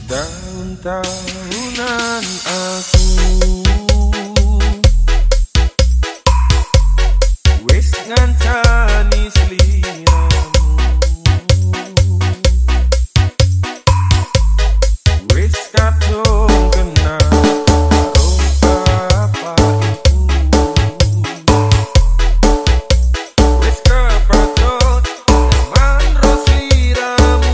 Tahun-tahunan aku wis ngancani sliramu, wis kadung kenal karo bapakku, wis kepedhot manro sliramu.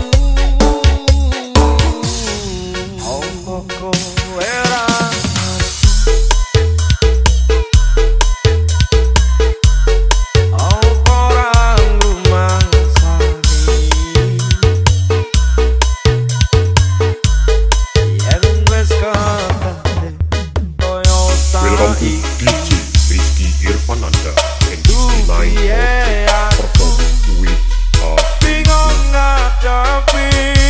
Welcome to DJ Rizky Irfananda and Disneyland Project perform with bingung ngadapi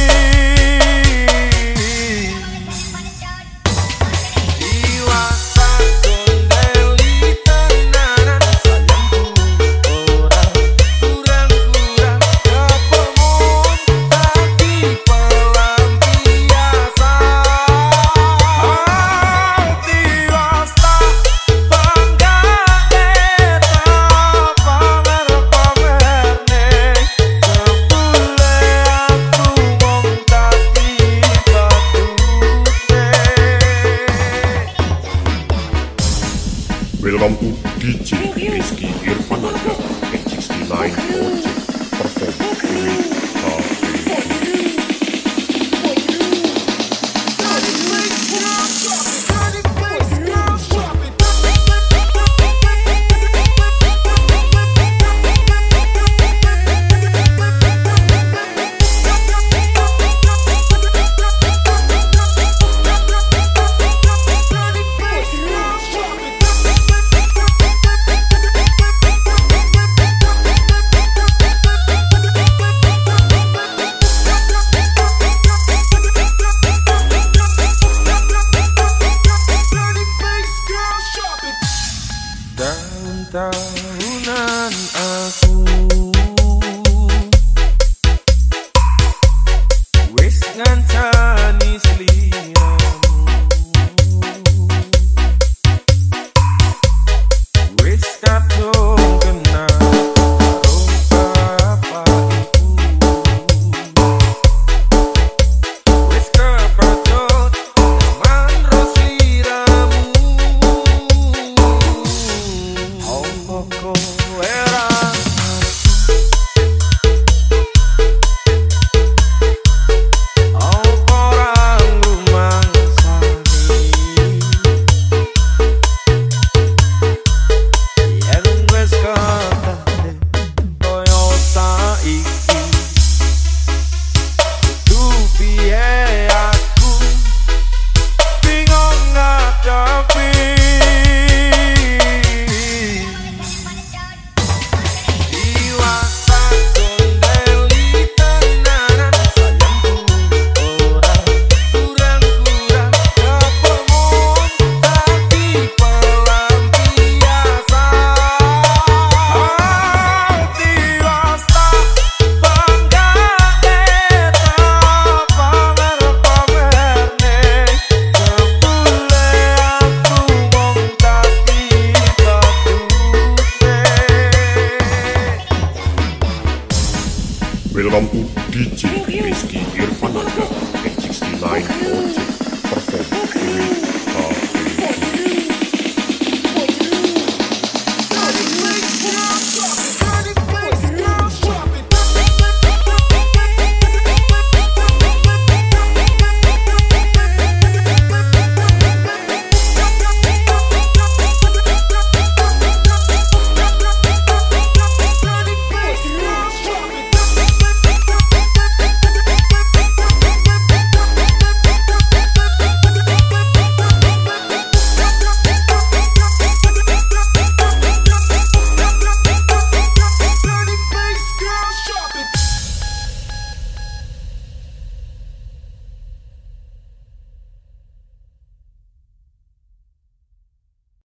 iwasa gondeli tenanan sayangku ora kurang-kurang kepemun tapi pelampiasan tiwas tak bangga eta pamer-pamerne kebule aku wong taki batuse. Welcome to DJ Rizky Irfananda and Disneyland Project perform with tahun-tahunan aku wis ngancani sliramu, wis kadung kenal karo bapakku, wis kepedhot manro sliramu. Welcome to DJ Rizky Irfananda and Disneyland Project perform with